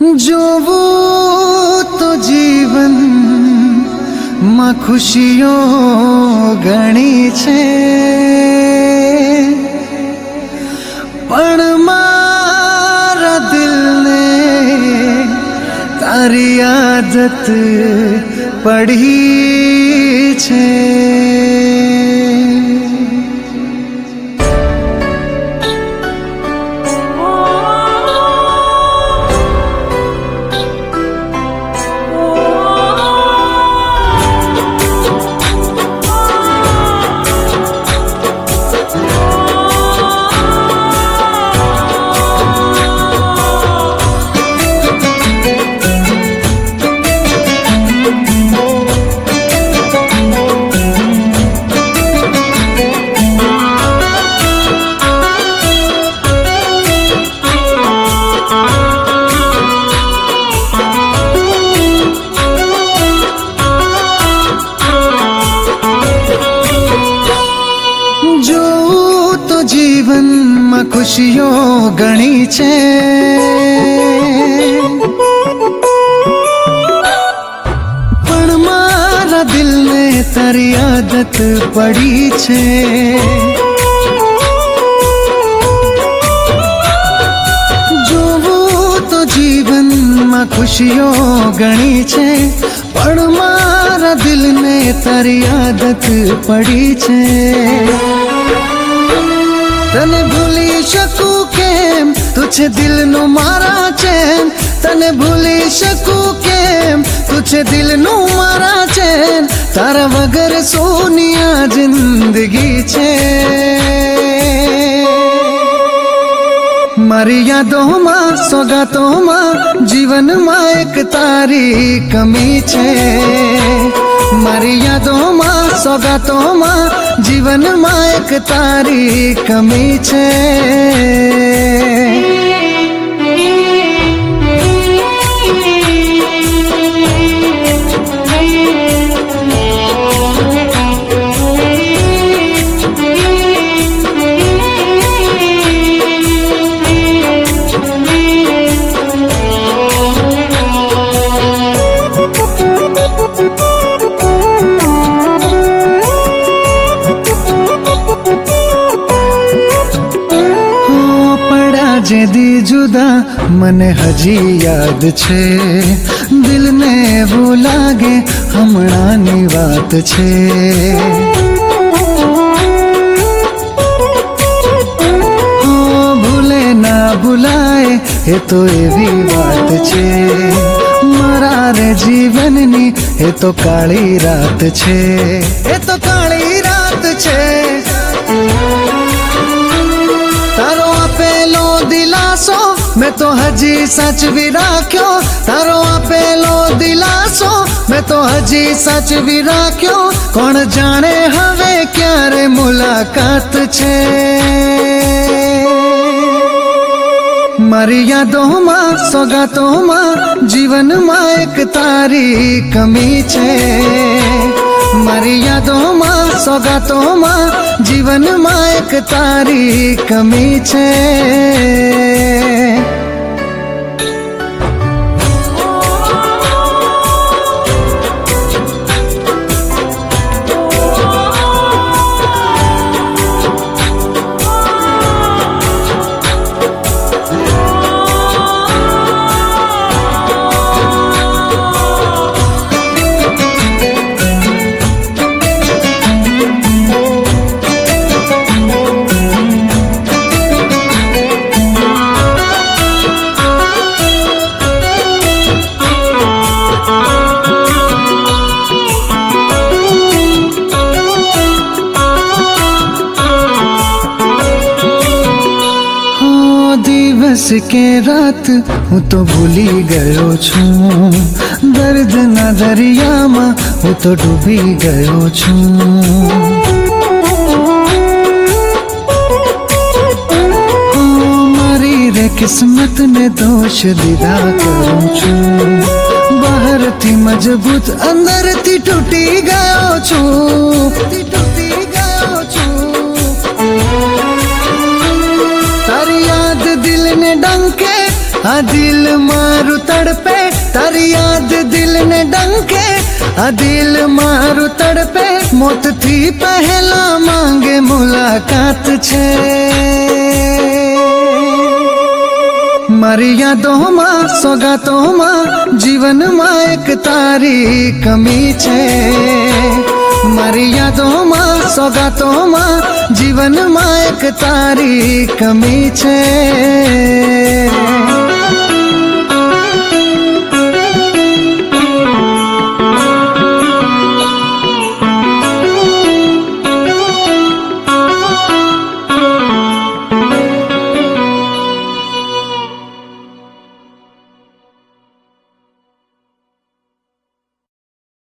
જોવું તો જીવન માં ખુશીઓ ઘણી છે, પણ મારા દિલને તારી આદત પડી છે। जीवन में खुशियों घणी छे, पण मारा दिल ने तारी आदत पड़ी छे। जोवुं तो जीवन में खुशियों घणी छे, पण मारा दिल ने तारी आदत पड़ी छे। तने भूली शकूं केम तुझे दिल नु मारा चैन, तने भूली शकूं केम तुझे दिल नु मारा चैन, तारा वगर सोनिया जिंदगी छे। मारी यादों मां सौगातों मां जीवन मां एक तारी कमी छे। मारी यादों मां सौगातों मां जीवन मां एक तारी कमी छे। जे दी जुदा मने हजी याद छे, दिल ने वो लागे हमणानी वात छे। हो भूले ना भुलाए ये तो एवी बात छे, मारा रे जीवननी ये तो काली रात छे, ये तो काली रात छे। तारो आपेलो दिलासो मैं तो हजी सच भी राख्यो, तारो आपेलो दिलासो मैं तो हजी सच भी राख्यो। कौन जाने हवे क्यारे मुलाकात छे। मारी यादों मां सौगातों मां जीवन मां एक तारी कमी छे। मारी यादों मां सौगातों मां जीवन मां एक तारी कमी छे। दिवस के रात हूँ तो भूली गयो छूं, दर्द ना दरिया में हूँ तो डूबी गयो छूं। मारी रे किस्मत ने दोष दीदा करूं छूं, बाहर थी मजबूत अंदर थी टूटी गयो छूं, टूटी गयो छूं। तारी याद दिल ने डंके आ दिल मारू के आ दिल मारू तड़पे मौत थी पहला मांगे मुलाकात छे मारी यादों सौगातों जीवन में एक तारी कमी छे मारी यादों सौगातों जीवन में एक तारी कमी छे।